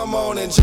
Come on and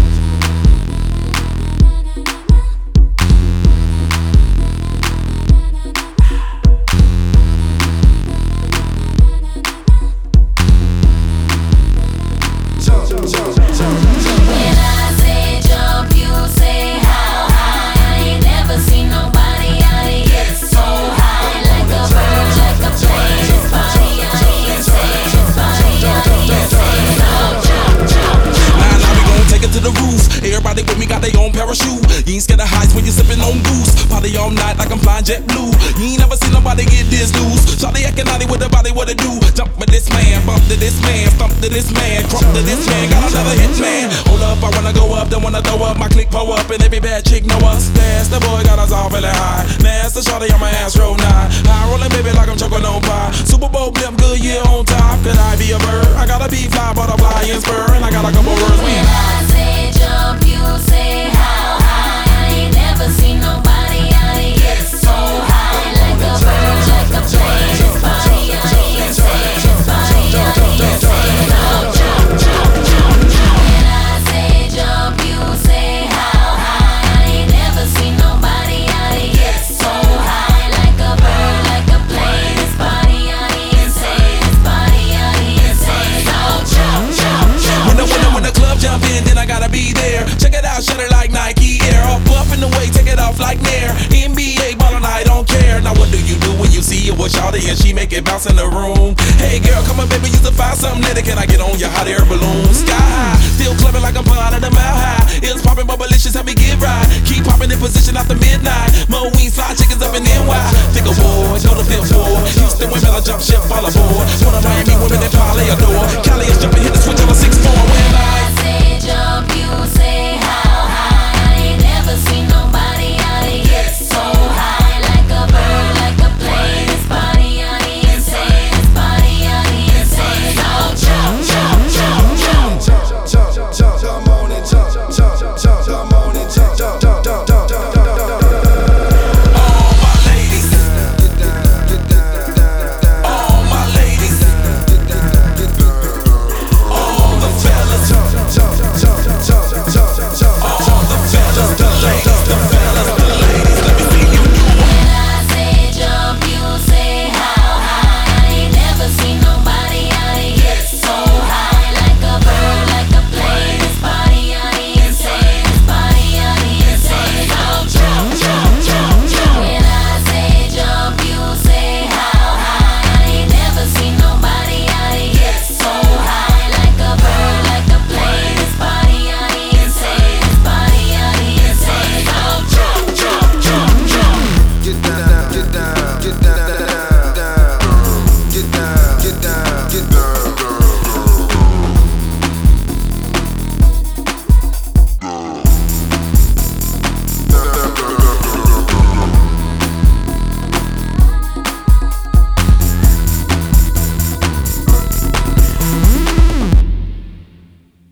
When I say jump, you say how high. I ain't never seen nobody out here get so high. Like a bird, like a plane. This body out here insane. This body out here insane. So jump, jump, jump. Now we gon' take it to the roof. Everybody with me got their own parachute. You ain't scared of heights when you sippin' on goose. Party all night like I'm flying JetBlue. You ain't never seen nobody get this loose. Shawty acting naughty with the body, what it do? Jump with this man, bump to this man, stomp to this man, crump to this man. Got another hit man. Hold up, I wanna go up, then wanna throw up. My click pull up, and every bad chick know us. That's the boy got us all really high. That's the shawty on my ass roll 9. High rollin' baby like I'm choking on pie. Super Bowl blimp, good year on top. Could I be a bird? I gotta be fly, butterfly and spur, and I got a couple words. When I say jump, you say how high. I ain't never seen nobody out here get so high. Like a bird, like a plane. This body out here insane. This body out here insane. So jump, jump, jump, jump. When I say jump, you say how high. I ain't never seen nobody out here get so high. Like a bird, like a plane. This body out here insane. This body out here insane. So jump, jump, jump. When the club jump in, then I gotta be there. Check it out, shut it like Nike Air. Up in the way, take it off like Nair. NBA ballin', I don't care. Now what do you do when you see it with shawty and she make it bounce in the room? Hey girl, come on baby, you to find something little. Can I get on your hot air balloon? Sky high, still clubbing like I'm out of the mile high. It's poppin', but malicious, help me get right. Keep poppin' in position after midnight. Mo wings, fly chickens up in NY. Think of war, go to Fifth Ward. Houston women, I jump ship, fall aboard. One of Miami women that probably adore. Cali is jumping, hit the switch on a 6-4. When I say jump, you say how high. I ain't never seen nobody out here get so high. Like a bird, like a plane. This body out here insane. This body out here insane. So jump, jump, jump, jump. come on and jump, come on and jump. all my ladies, all my ladies, all the fellas, all the fellas, the ladies, the fellas, the ladies, let me see you do it. When I say jump, you say how high. I ain't never seen nobody out here get so high. Like a bird, like a plane. This body out here insane. This body out here insane. So jump, jump, jump, jump. When I say jump, you say how high. I ain't never seen nobody out here get so high. Like a bird, like a plane. This body out here insane. This body out here insane. So jump, jump, jump, jump. Get down, get down, get down.